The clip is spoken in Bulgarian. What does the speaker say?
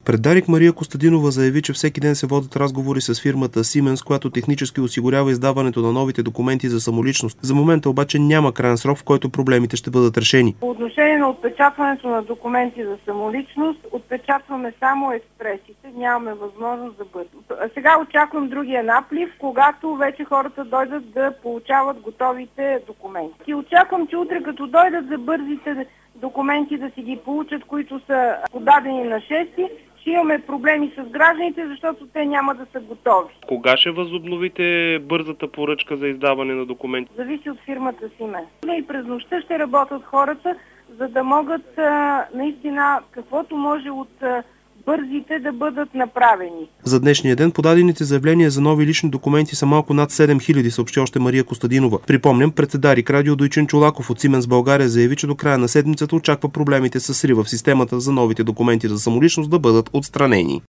Пред Дарик Мария Костадинова заяви, че всеки ден се водят разговори с фирмата Siemens, която технически осигурява издаването на новите документи за самоличност. За момента обаче няма крайен срок, в който проблемите ще бъдат решени. По отношение на отпечатването на документи за самоличност, отпечатваме само експресите, нямаме възможност за бързо. Сега очаквам другия наплив, когато вече хората дойдат да получават готовите документи. И очаквам, че утре като дойдат за бързите документи да си ги получат, които са подадени на 6, ще имаме проблеми с гражданите, защото те няма да са готови. Кога ще възобновите бързата поръчка за издаване на документи? Зависи от фирмата Siemens. И през нощта ще работят хората, за да могат наистина каквото може от бързите да бъдат направени. За днешния ден подадените заявления за нови лични документи са малко над 7000, съобщи още Мария Костадинова. Припомням, пред Дарик Радио Дойчин Чолаков от Siemens България заяви, че до края на седмицата очаква проблемите с срива в системата за новите документи за самоличност да бъдат отстранени.